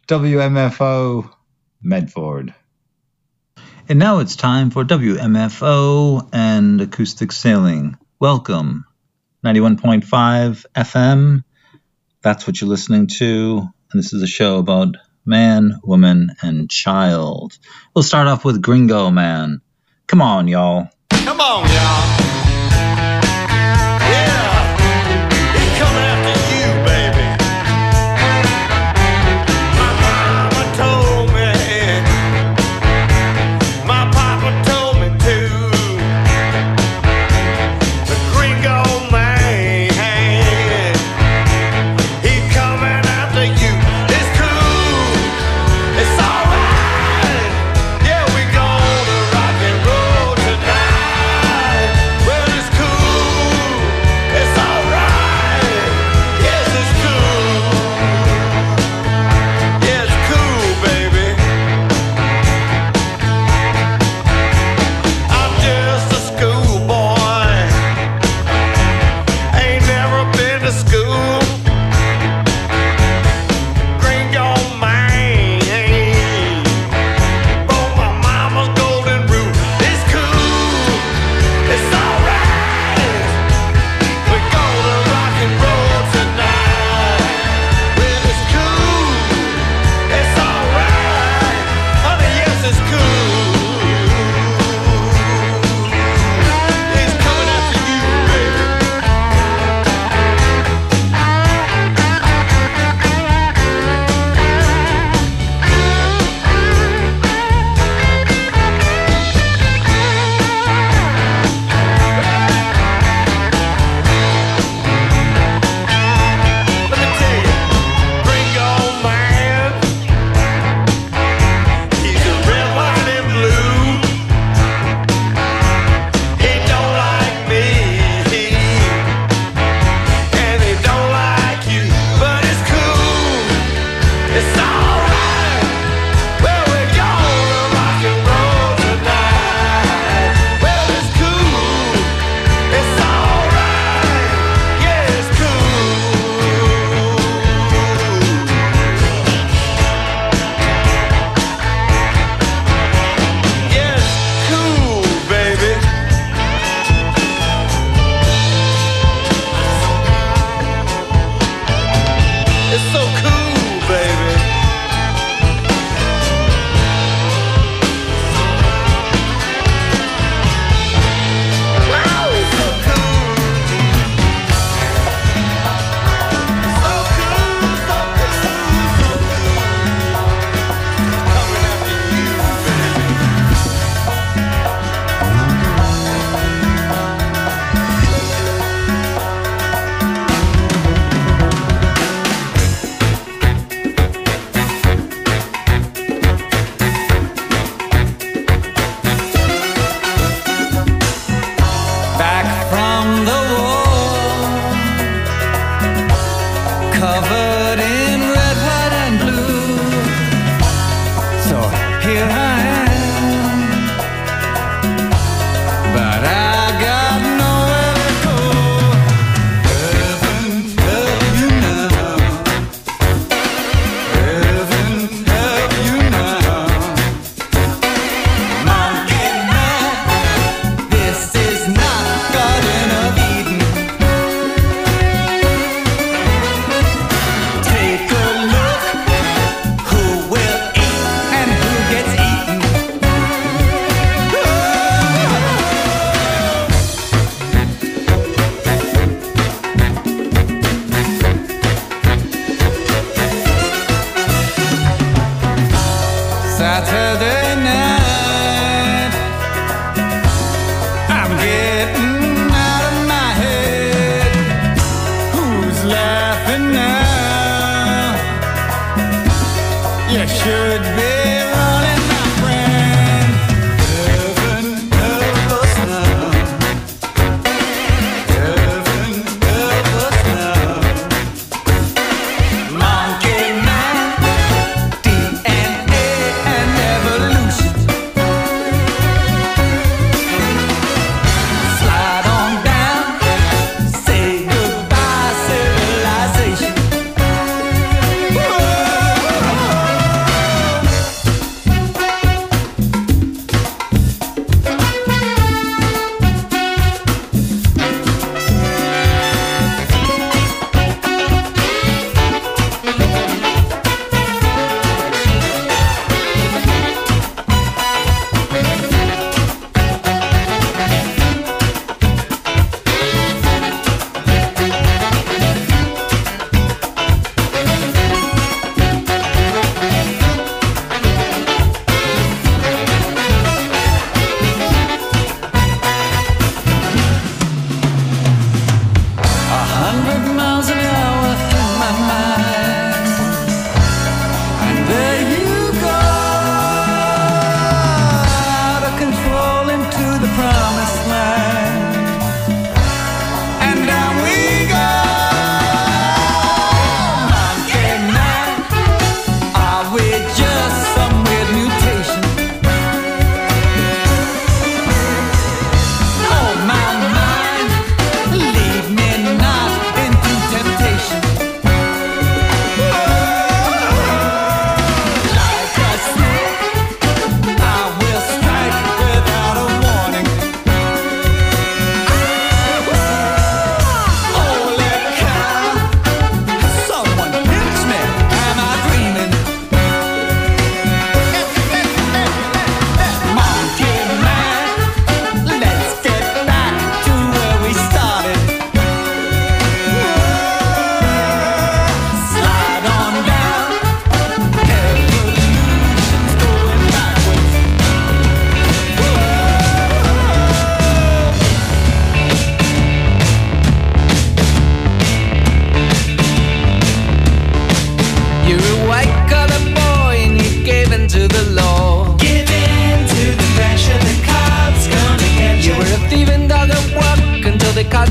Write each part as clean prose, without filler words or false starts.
WMFO Medford. And now it's time for WMFO and Acoustic Sailing. Welcome. 91.5 FM. That's what you're listening to. And this is a show about man, woman, and child. We'll start off with Gringo Man. Come on, y'all. Come on, y'all.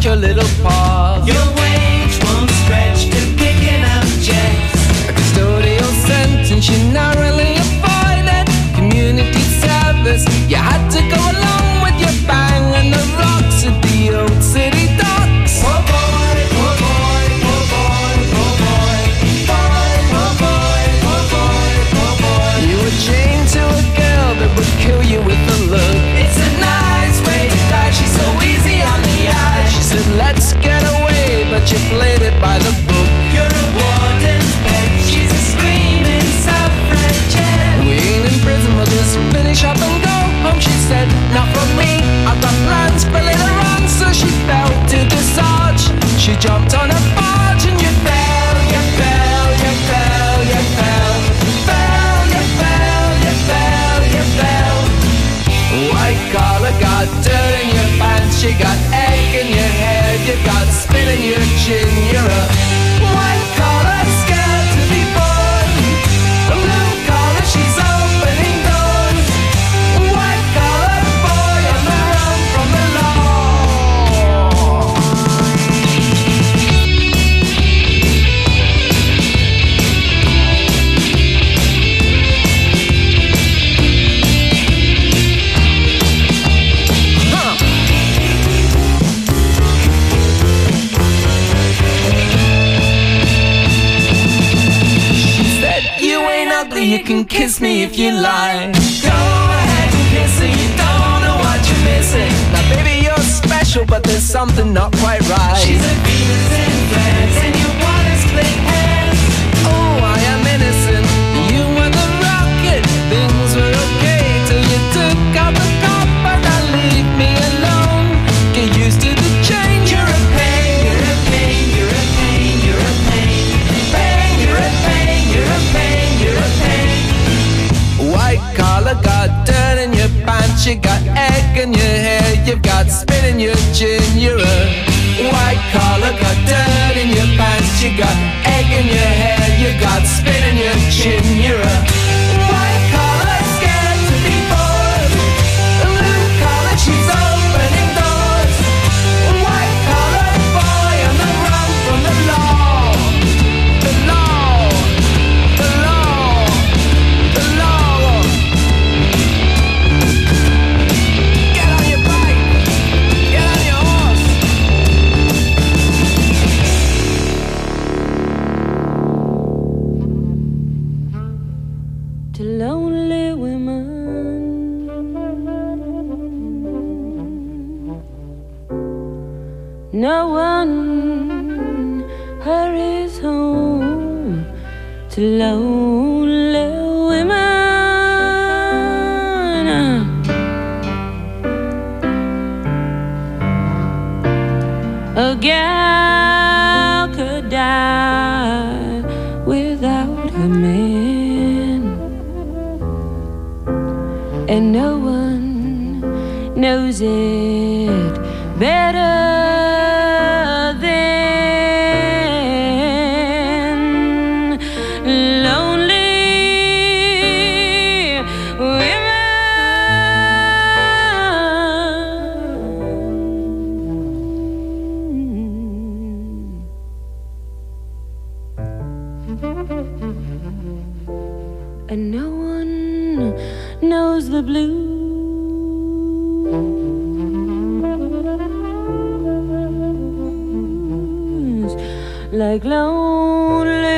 your little paw. Your wage won't stretch to picking up checks. A custodial sentence you narrowly avoided. Community service, you had to go along with your bang and the rocks at the old city docks. Poor boy, poor boy, poor boy, poor boy, poor boy, poor boy, poor boy. You were chained to a girl that would kill you with a look. It's a nice way to die, she's so easy on the eye. She said let's get away, but you played it by the book. You're a warden's pet, she's a screaming suffragette. We ain't in prison, we'll just finish up and go home. She said not for me, I've got plans for later on. So she fell to the sarge, she jumped on a barge. And you fell, you fell, you fell, you fell, fell, you fell, you fell, you fell. White collar got dirt in your pants, you got egg in your head, you got spit in your chin. You're a white collar scared to be born. A blue collar, she's opening doors. White collar boy on the run from the law. You can kiss me if you like. Go ahead and kiss her, you don't know what you're missing. Now baby, you're special, but there's something not quite right. She's a Venus in France, and you wanna split hands. Oh, I am innocent, you were the rocket. Things were okay till you took out the copper. Now leave me alone, get used to the change. You're a pain, you're a pain, you're a pain, you're a pain. Pain, you're a pain, you're a pain, you're a pain. White collar got dirt in your pants, you got egg in your hair, you've got spit in your chin. You're a white collar got dirt in your pants, you got egg in your hair, you got spit in your chin. You're a white collar scared to be born. A blue collar, she's opening doors. White collar boy on the run from the law. The law, the law, the law. Get on your bike, get on your horse. To lonely women, no one hurries home. To lonely women, a gal could die without her man, and no one knows it better than lonely women. And no one knows the blues like lonely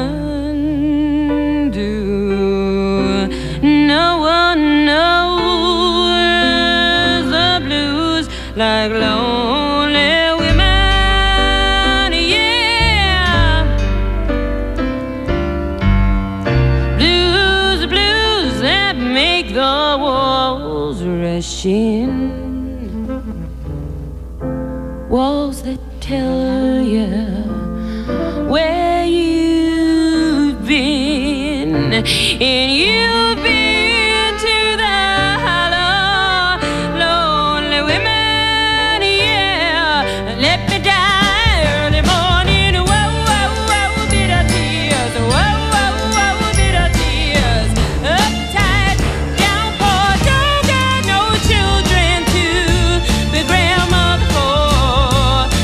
women do. No one knows the blues like lonely women, yeah. Blues, blues that make the walls rush in. Walls that tell you where you've been, and you've been to the hollow. Lonely women, yeah. Let me die early morning. Whoa, whoa, whoa, bitter tears. Whoa, whoa, whoa, bitter tears. Uptight, downpour, don't got no children to be grandmother for.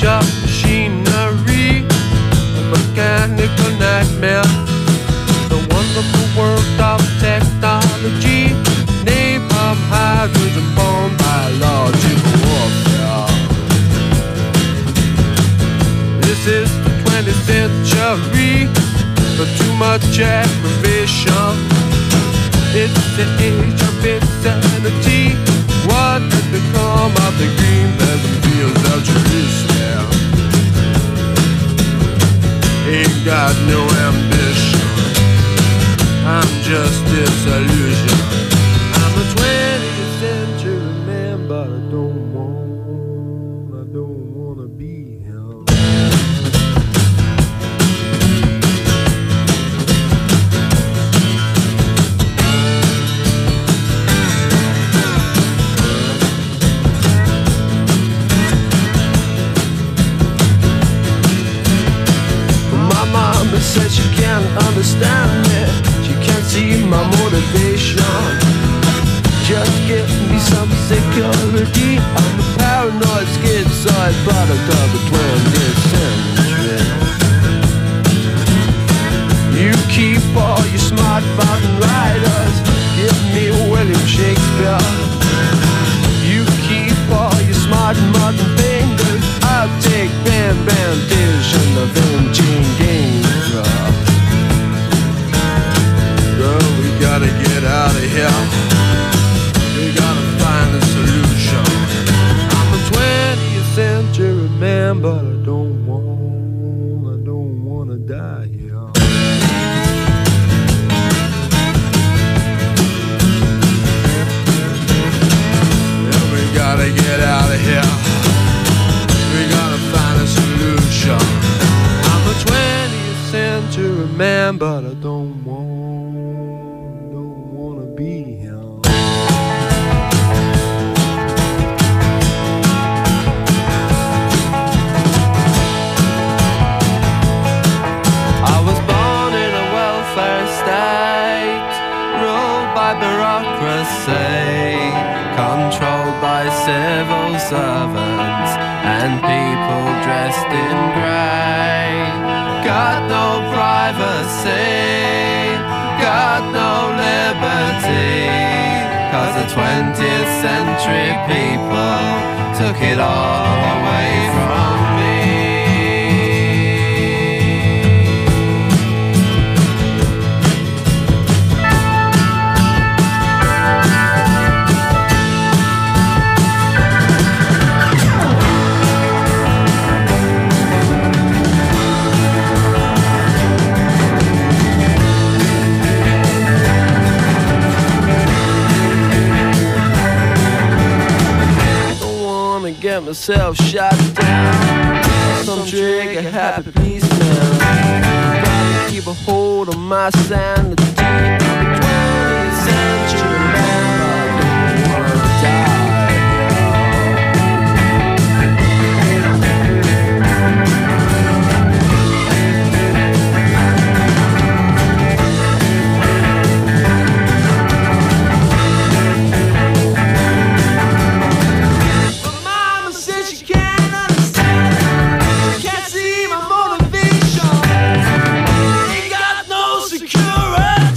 up machinery, a mechanical nightmare. The wonderful world of technology, napalm, hydrogen bomb, biological warfare. This is the 20th century, but too much aggravation. It's the age of insanity. What has become of the green pleasant fields of Jerusalem? Ain't got no ambition, I'm just disillusion. I'm a 20th century man, but I don't wanna be him. Mama said she can't understand me, she can't see my motivation. Just give me some security, I'm a paranoid schizoid product of the 20th century. You keep all your smart mountain riders, give me William Shakespeare. You keep all your smart modern fingers, I'll take Bam Bam Dish and the Vinci Games. Girl, we gotta get out of here. We gotta find a solution. I'm a 20th century man, but I don't wanna die here. Gotta get out of here. We gotta find a solution. I'm a 20th century man, but I don't wanna be him. I was born in a welfare state, ruled by bureaucracy, controlled by civil servants and people dressed in grey. Got no privacy, got no liberty, 'cause the 20th century people took it all away from me. Get myself shot down, some trigger happy policeman. Gotta keep a hold on my sanity. I'm a 20th century man, but I don't wanna die. Security.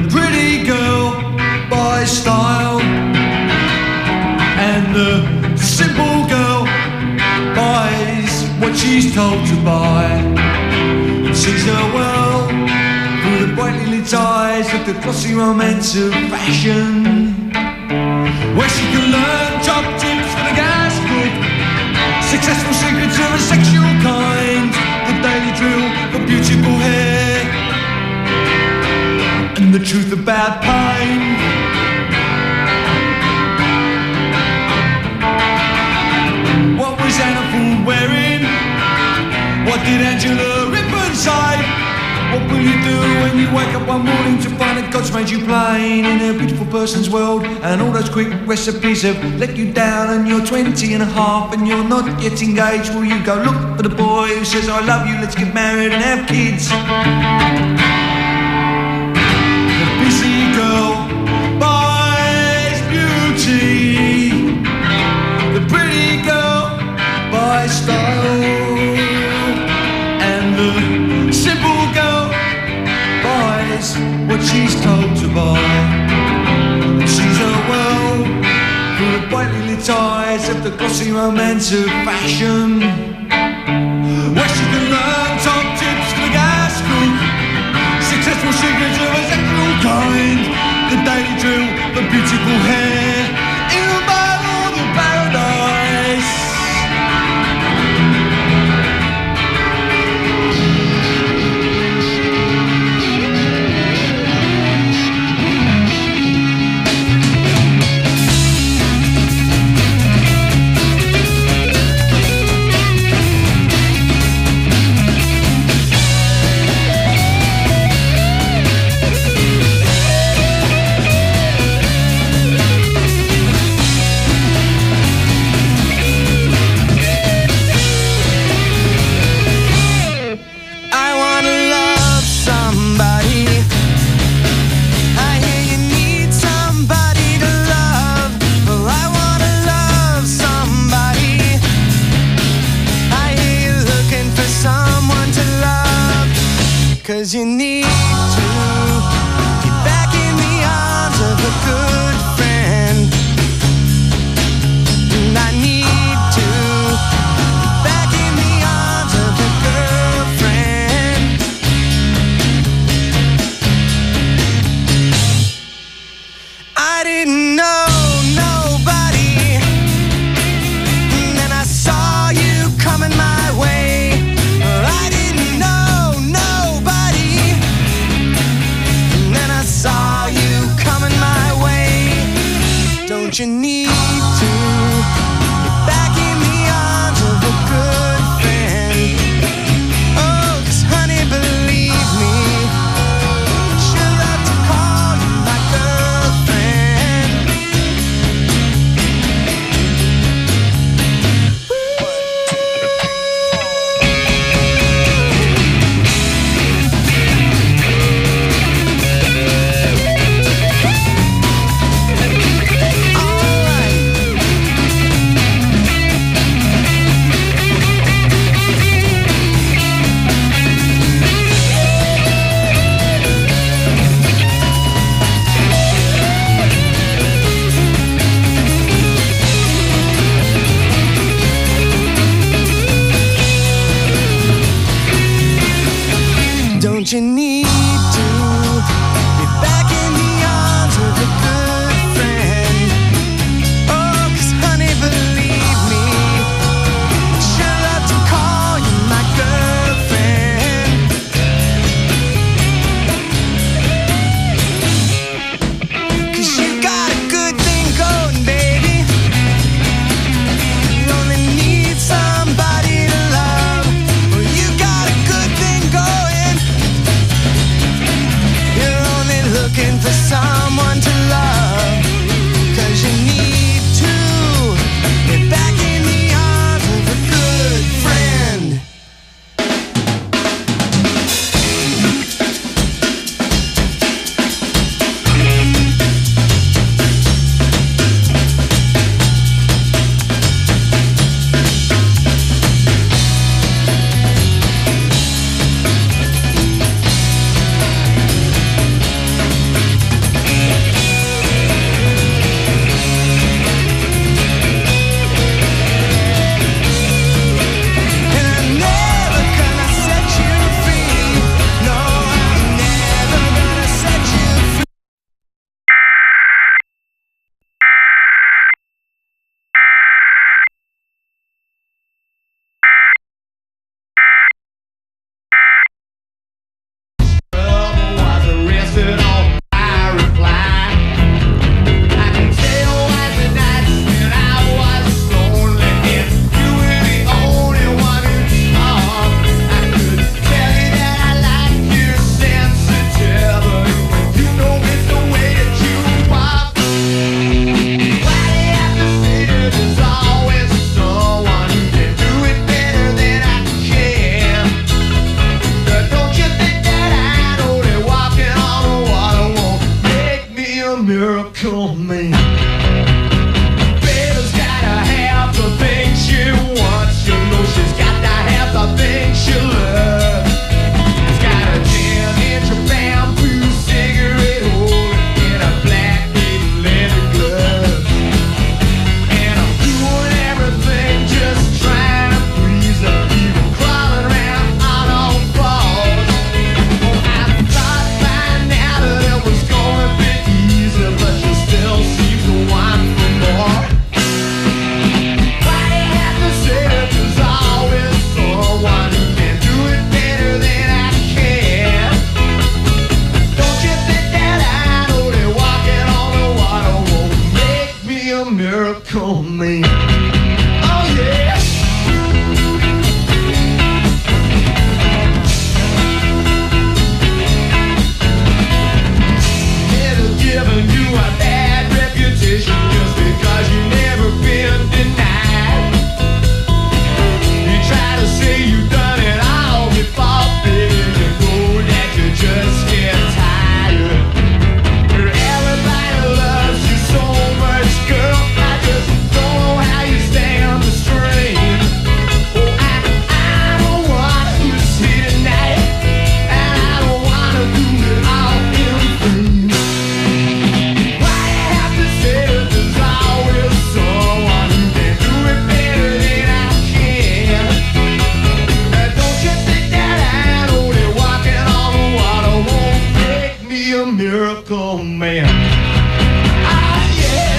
the pretty girl buys style, and the simple girl buys what she's told to buy, and sees her well through the brightly lit eyes of the glossy romance of fashion, where she can learn top tips for the gas cook, successful secrets of a sexual kind, the daily drill for beautiful hair, and the truth about pain. What was Anna Fool wearing? What did Angela Rippon say? What will you do when you wake up one morning to find that God's made you plain in a beautiful person's world, and all those quick recipes have let you down, and you're 20 and a half and you're not yet engaged? Will you go look for the boy who says I love you, let's get married and have kids? The busy girl buys beauty, the pretty girl buys style, and the simple girl buys what she's told to buy, and sees her well through the brightly lit eyes of the glossy romance of fashion, where she can learn top tips for the gas cook, successful secrets of a sexual kind, the daily drill for beautiful hair in the Bible of paradise. Cause you need to get back in the arms of a good friend, and I need to get back in the arms of a girlfriend. I didn't know nobody, and then I saw you coming my way. I didn't know nobody, and then I saw you coming my way. Don't you need to get back in the arms of a good friend? Oh, 'cause honey, believe me, she'll love to call you my girlfriend. Don't you need to be back in the arms of a good friend? Oh, 'cause honey, believe me, she'll love to call you my girlfriend. 'Cause you got a good thing going, baby. You only need somebody to love. Well, you got a good thing going. miracle man. Baby's gotta have the things she wants. You know she's got to have the things she loves. She's got a 10-inch bamboo cigarette holder and a black leather glove. And I'm doing everything just trying to please her, even crawling around on all fours. Oh, I thought by now that it was going to be easy, but she still seems to want for more. Why you have to say that there's always someone who can do it better than I can? Don't you think that I know that walking on the water won't make me a miracle man? Oh yeah. Never given you a bad reputation just because you never been denied. You try to say you've done it all before, baby. You know that you just get tired. Everybody loves you so much, girl. I just don't know how you stay on the string. Oh, I don't want you to see tonight, and I don't want to do it all in vain. Why you have to say that there's always someone who can do it better than I can? Don't you think that I know that walking on the water won't make me a miracle man? Ah, yeah.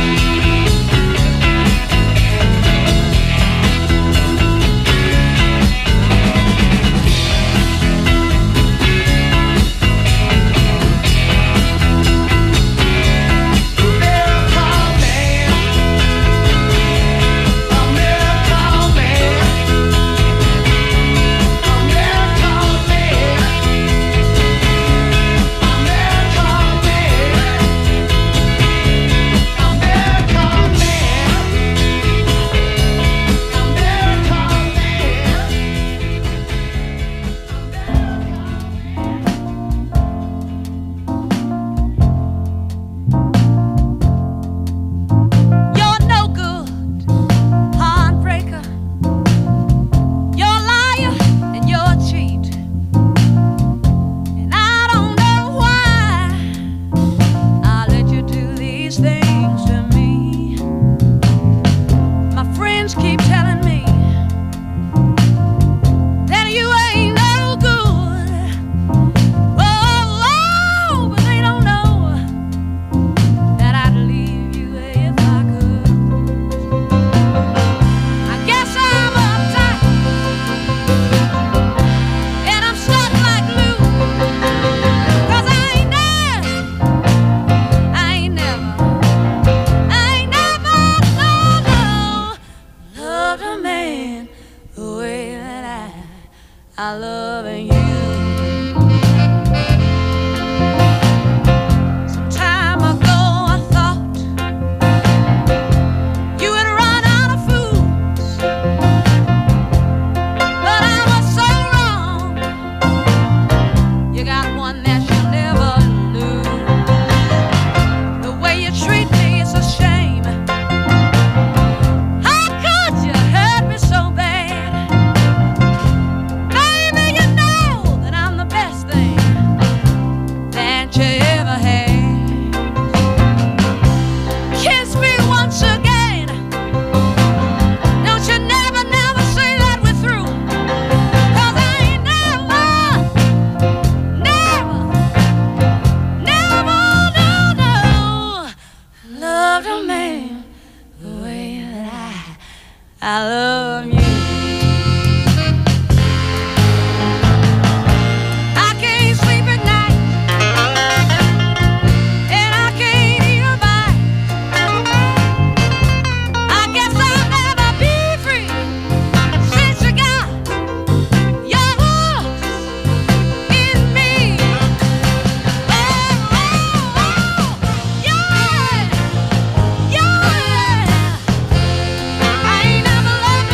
You're no good, heartbreaker. You're a liar and you're a cheat. And I don't know why I let you do these things to me. My friends keep telling me that you ain't no good. Oh, but they don't know that I'd leave you if I could. I guess I'm uptight and I'm stuck like glue. 'Cause I ain't never loved a man the way that I love you. Some time ago I thought you had run out of fools, but I was so wrong. You got one that you'll never lose. The way you treat me is a shame. How could you hurt me so bad? Baby, you know that I'm the best thing that you ever had. Kiss me once again. Don't you never, never say that we're through. 'Cause I ain't never, no, loved a man the way that I love you. I can't sleep at night, and I can't eat a bite. I guess I'll never be free since you got your hooks in me. Yeah. I ain't never loved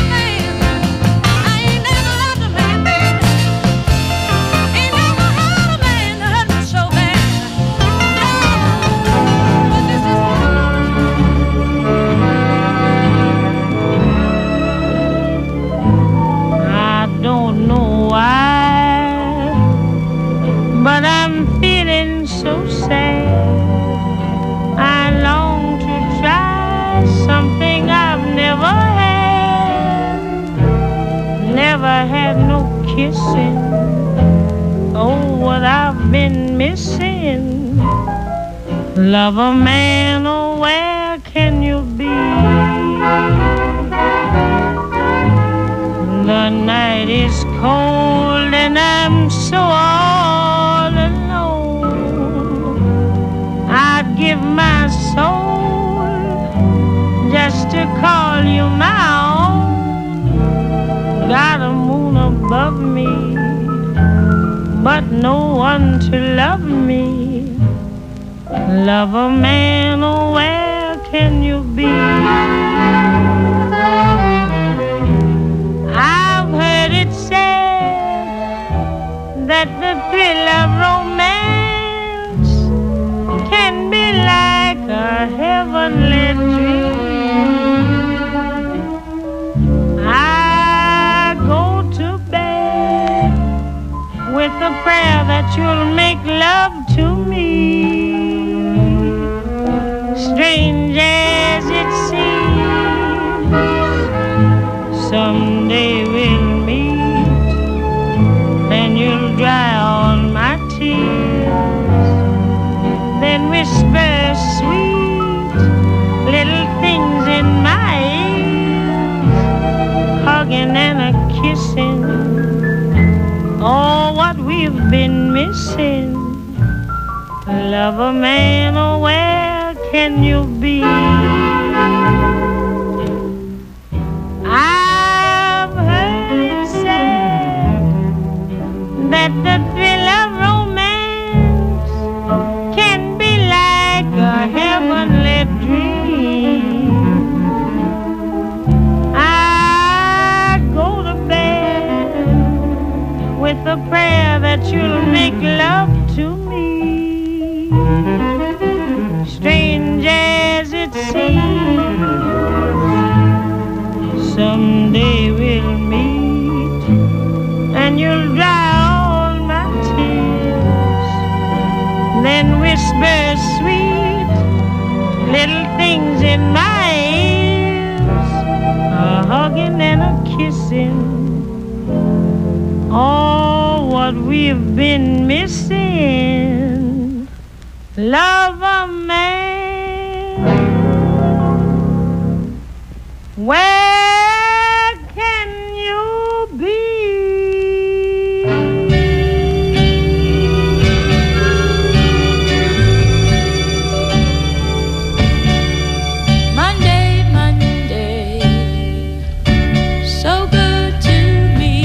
kissing. Oh, what I've been missing. Lover man, oh, where can you be? The night is cold and I'm so all alone. I'd give my soul just to call you my own. Got a moon above me, but no one to love me. Lover man, oh, where can you be? I've heard it said that the thrill of romance can be like a heavenly dream. I go to bed with a prayer that you'll make love to me. Strange as it seems, someday we'll meet, and you'll dry all my tears, then whisper sweet little things in my ears, hugging and a kissing. Oh, what we've been missing. Lover man, oh, where can you be? I've heard said that the thrill of romance can be like a heavenly dream. I go to bed with a prayer that you'll make love to me. Strange as it seems, someday we'll meet, and you'll dry all my tears, then whisper sweet little things in my ears, a hugging and a kissing. Oh, what we've been missing. Lover man, where can you be? Monday, Monday, so good to me.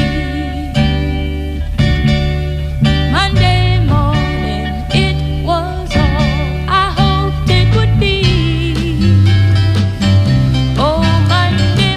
Monday morning, it was all I hoped it would be. Oh, Monday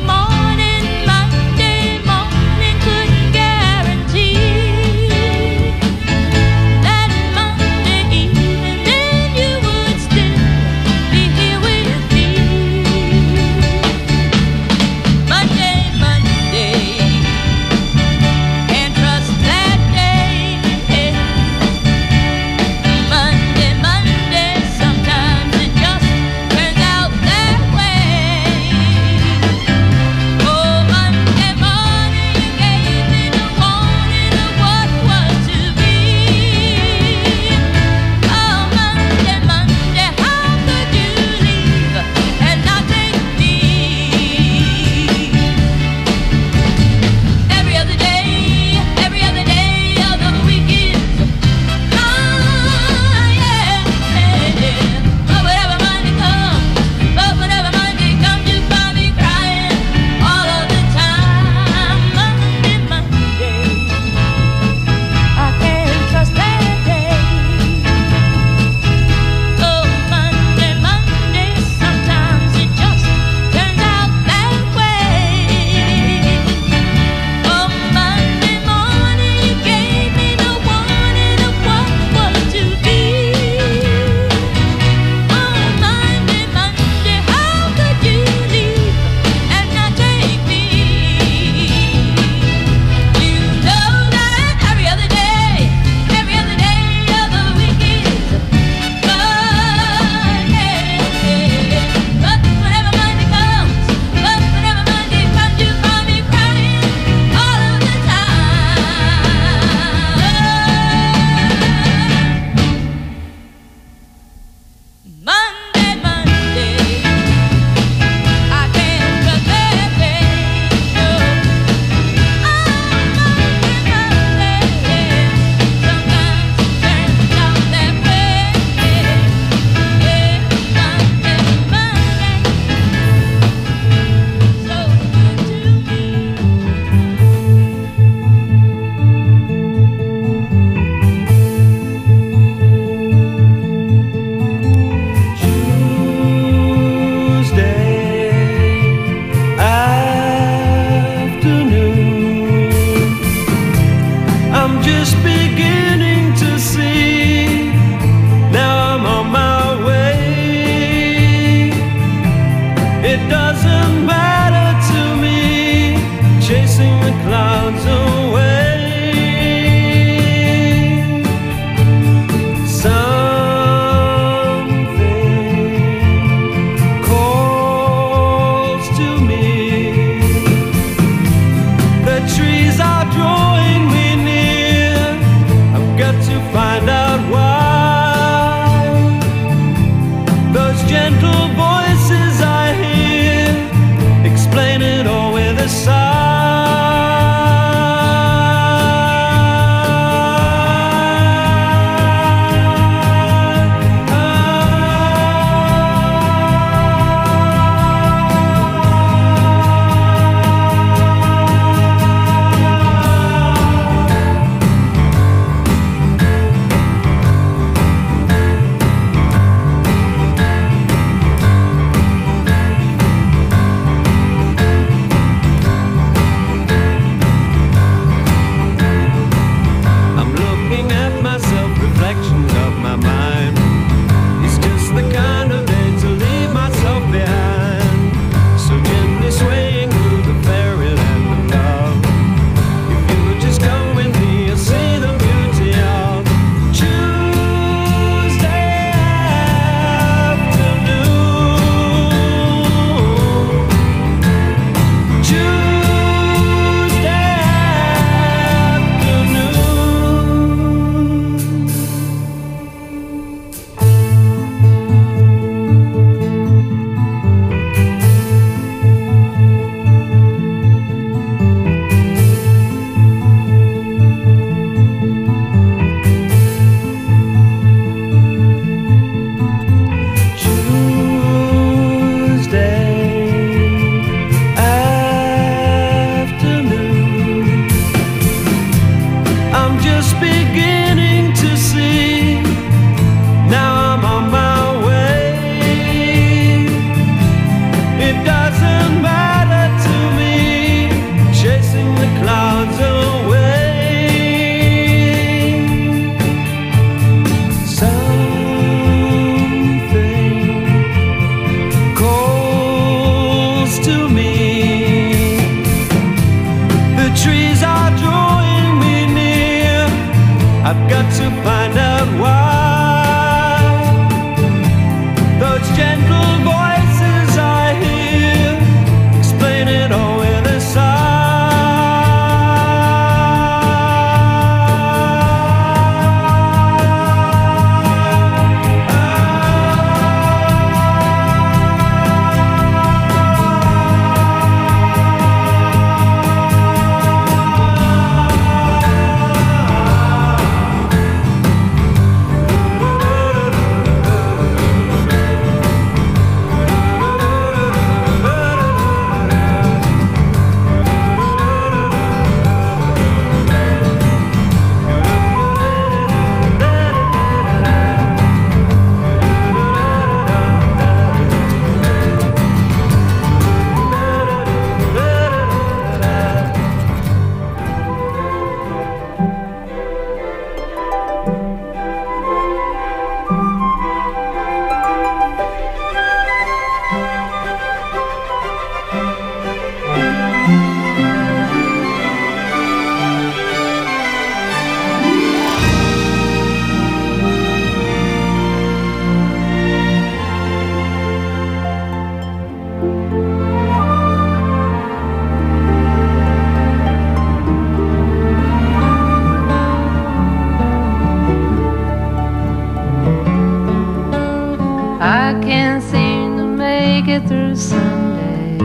I can't seem to make it through Sunday.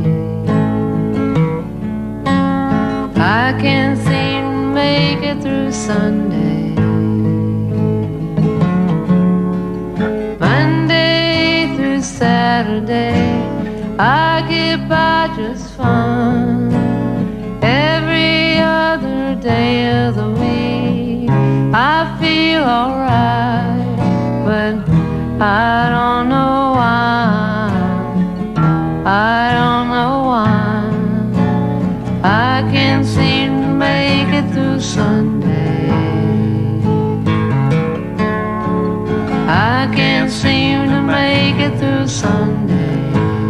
I can't seem to make it through Sunday. Monday through Saturday, I get by just fine. Every other day of the week, I feel alright, but I don't know why. I don't know why. I can't seem to make it through Sunday. I can't seem to make it through Sunday.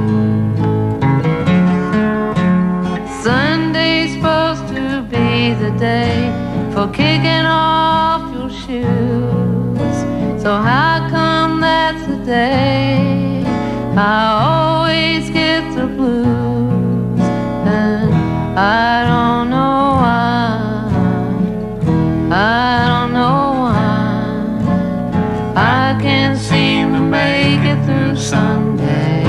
Sunday's supposed to be the day for kicking off your shoes. So how come that's the day I always get the blues? And I don't know why. I don't know why. I can't seem to make it through Sunday.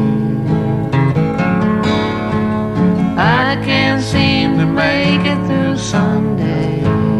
I can't seem to make it through Sunday.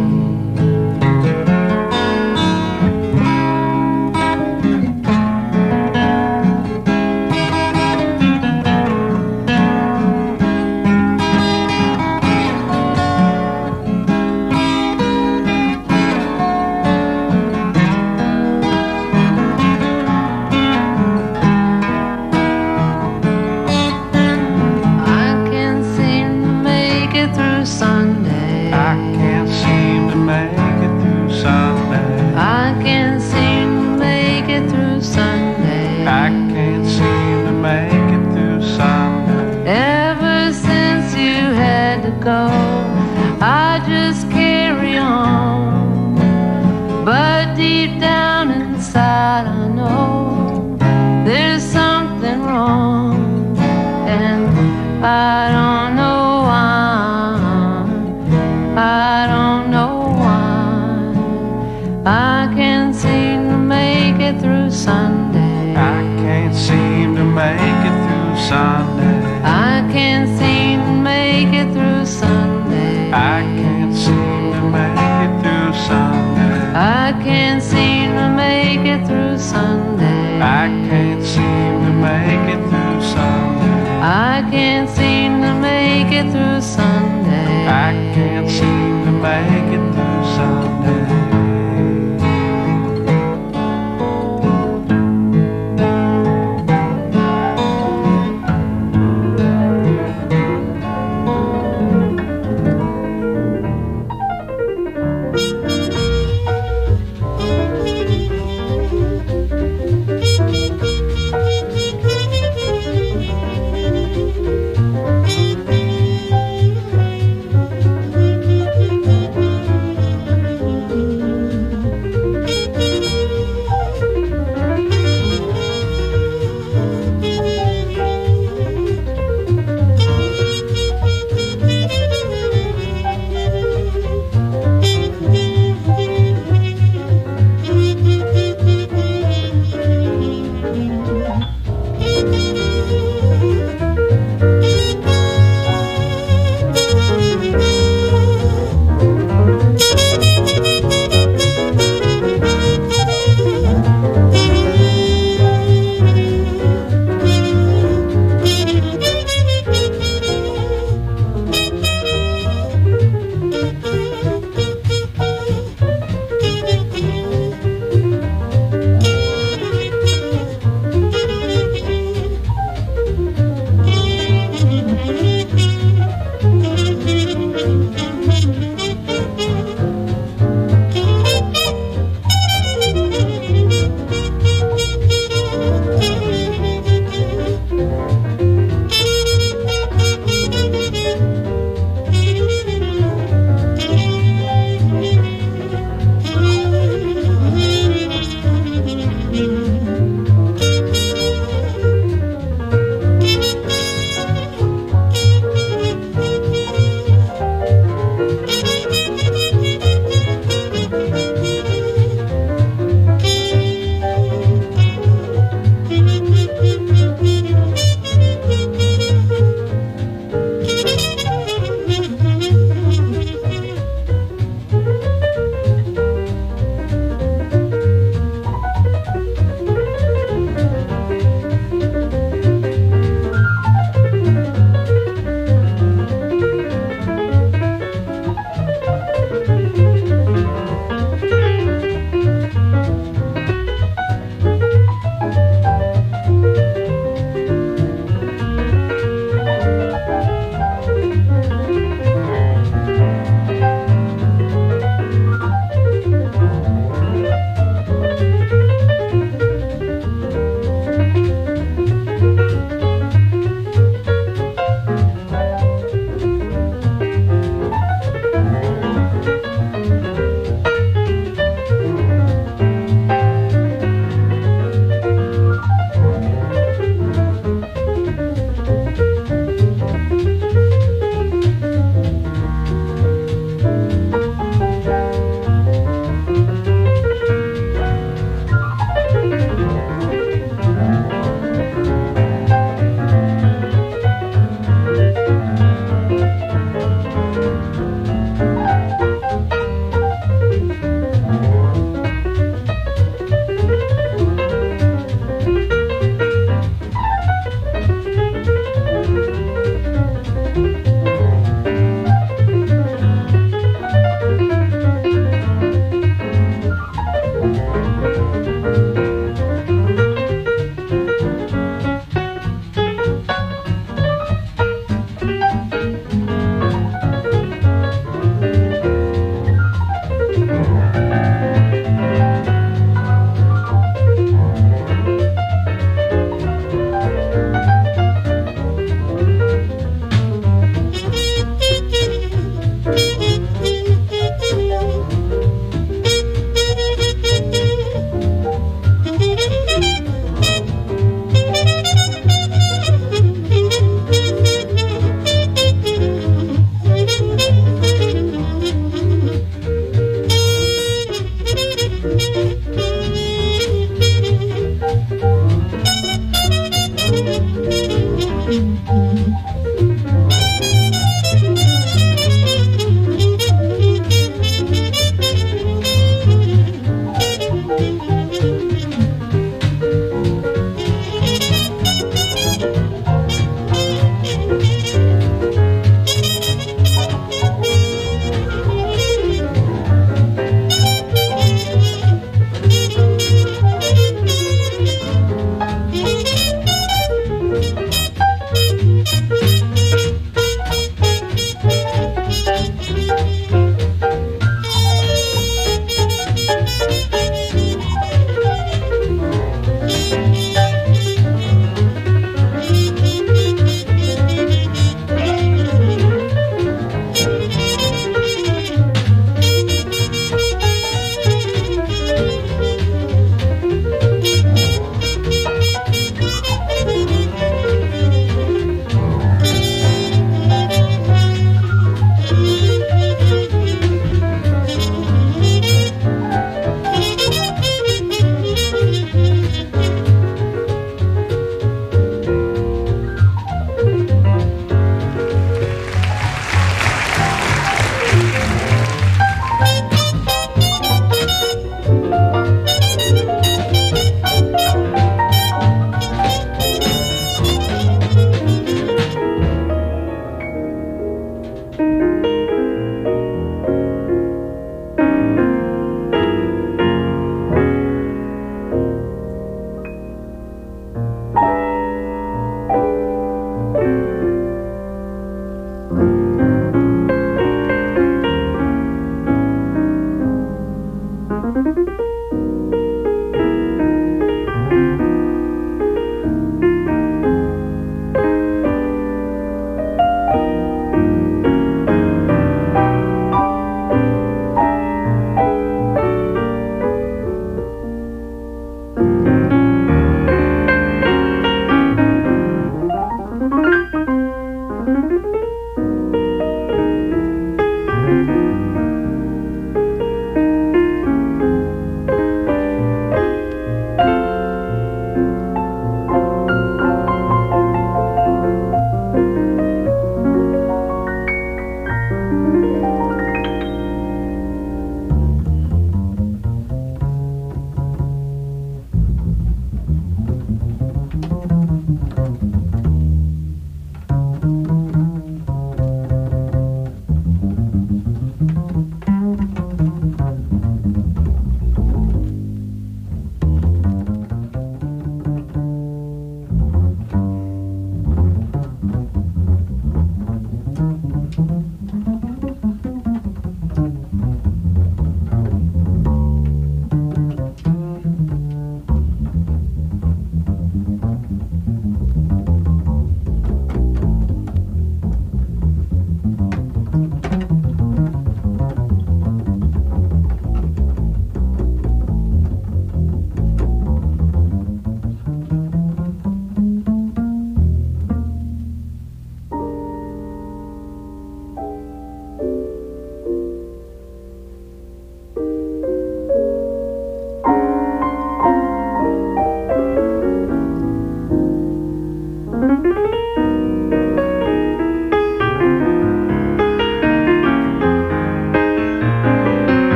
I just carry on, but deep down inside I know there's something wrong, and I don't know why. I don't know why. I can't seem to make it through Sunday. I can't seem to make it through Sunday. I can't seem to make it through Sunday. I can't seem to make it through Sunday. I can't seem to make it through Sunday. I can't seem to make it through Sunday. I can't seem to make it through Sunday. I can't seem to make it through Sunday.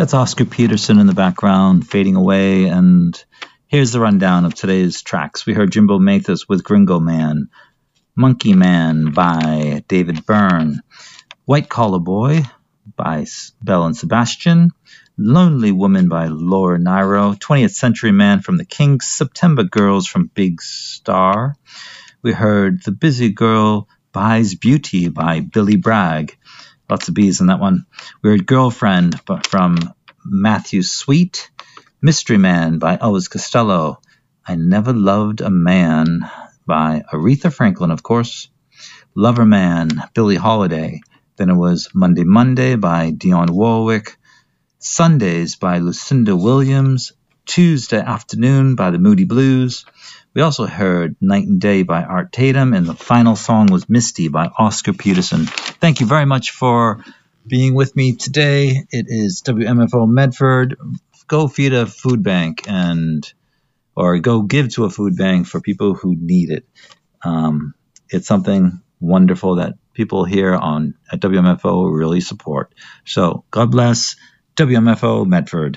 That's Oscar Peterson in the background, fading away. And here's the rundown of today's tracks. We heard Jimbo Mathis with Gringo Man, Monkey Man by David Byrne, White Collar Boy by Belle and Sebastian, Lonely Woman by Laura Nyro, 20th Century Man from the Kinks, September Girls from Big Star. We heard The Busy Girl Buys Beauty by Billy Bragg. Lots of B's in that one. We heard Girlfriend from Matthew Sweet, Mystery Man by Elvis Costello, I Never Loved a Man by Aretha Franklin, of course, Lover Man, Billie Holiday. Then it was Monday Monday by Dionne Warwick, Sundays by Lucinda Williams, Tuesday Afternoon by the Moody Blues. We also heard Night and Day by Art Tatum, and the final song was Misty by Oscar Peterson. Thank you very much for being with me today. It is WMFO Medford. Go feed a food bank or go give to a food bank for people who need it. It's something wonderful that people here at WMFO really support. So God bless WMFO Medford.